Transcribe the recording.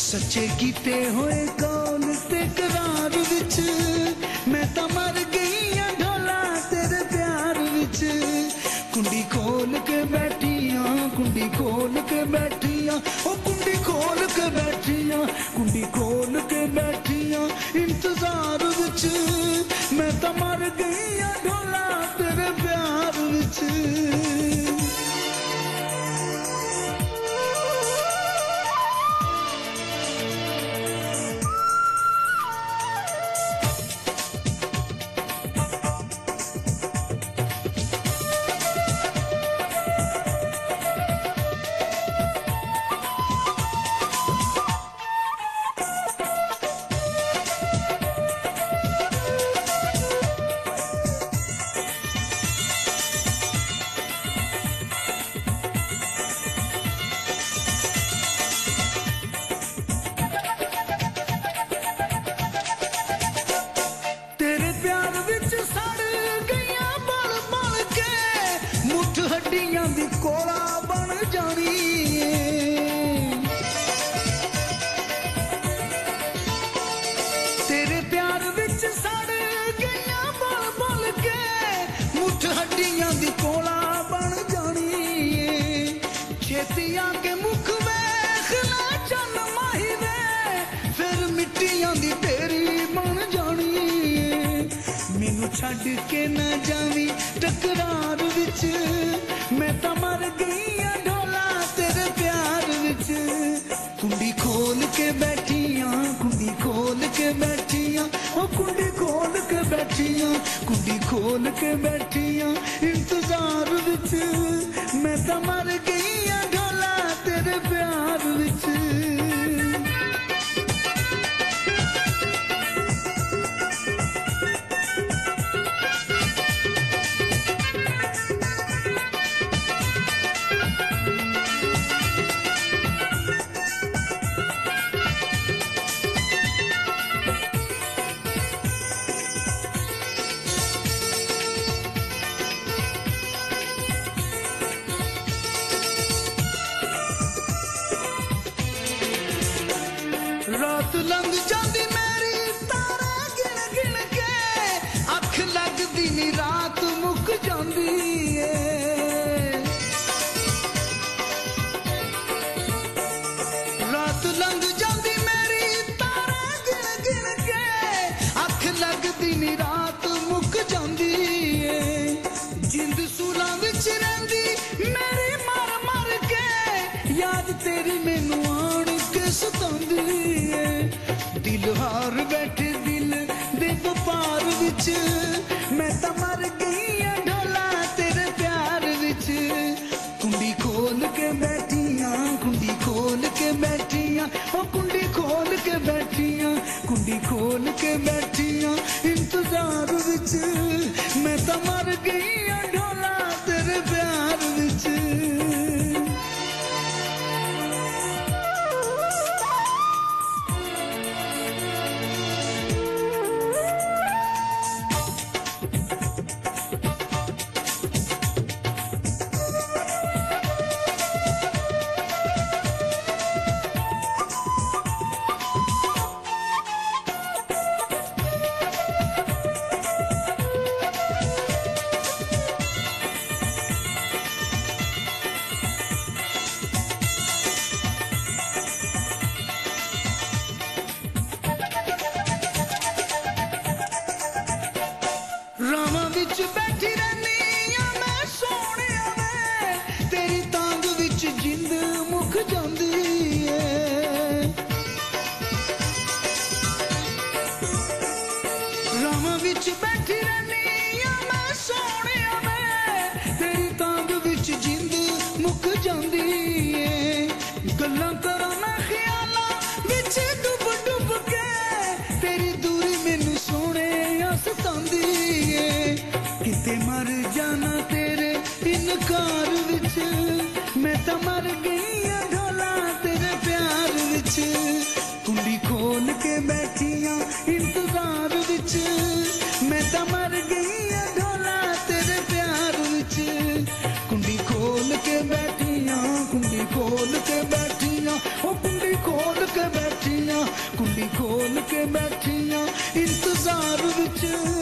सच्चे कीते होए कौल ते करार विच मैं तां मर गई हां ढोला तेरे प्यार विच। कुंडी खोल के बैठी हां, कुंडी खोल के बैठी हां, ओ कुंडी खोल के बैठी हां, कुंडी खोल के बैठी हां इंतजार विच मैं तां मर गई हां ढोला तेरे प्यार विच। हड्डियां दी कोला बन जानी तेरे प्यार विच सड़ गईयां बोल बोल के मुठ हड्डियां दी कोला बन जानी। छेतियां के मुख वेख ला चन माही वे फिर मिट्टियां दी तेरी बन जानी। मैनू छड्ड के ना जावी टकरार विच मैं तां मर गई हां ढोला तेरे प्यार विच। कुंडी खोल के बैठी हां, कुंडी खोल के बैठी हां, ओ कुंडी खोल के बैठी हां, कुंडी खोल के बैठी हां इंतजार विच मैं तां मर गई हां ढोला तेरे प्यार विच। रात लंघ जाती मेरी तारे गिन गिन के अख लगदी नी रात मुक जाती है। रात लंघ जाती मेरी तारे गिन गिन के अख लगदी नी रात मुक जाती है। जिंद सूलां विच रहिंदी मेरी मर मर के याद तेरी मैनू आण के सतांदी है। दिल हार बैठे दिल दे व्यापार विच मैं तां मर गई हां ढोला तेरे प्यार विच। कुंडी खोल के बैठी हां, कुंडी खोल के बैठी हां, ओ कुंडी खोल के बैठी हां, कुंडी खोल के बैठी हां इंतजार विच मैं तां मर गई हां ढोला तेरे प्यार विच। रावां विच बैठी रहनी हां मैं सोहणिया वे तेरी तांग विच जिंद मुक जांदी है। रावां विच बैठी रहनी हां मैं सोहणिया वे तेरी तांग विच जिंद मुक जांदी है। गल्लां करां मैं ख्यालां विच डुब डुब के तेरी दूरी मैनू सोहणिया सतांदी है। किते मर जाना तेरे इनकार विच मैं तां मर गई हां ढोला तेरे प्यार विच। कुंडी खोल के बैठी हां इंतजार विच मैं तां मर गई हां ढोला तेरे प्यार विच। कुंडी खोल के बैठी हां, कुंडी खोल के बैठी हां, ओ कुंडी खोल के बैठी बैठियां इंतजार विच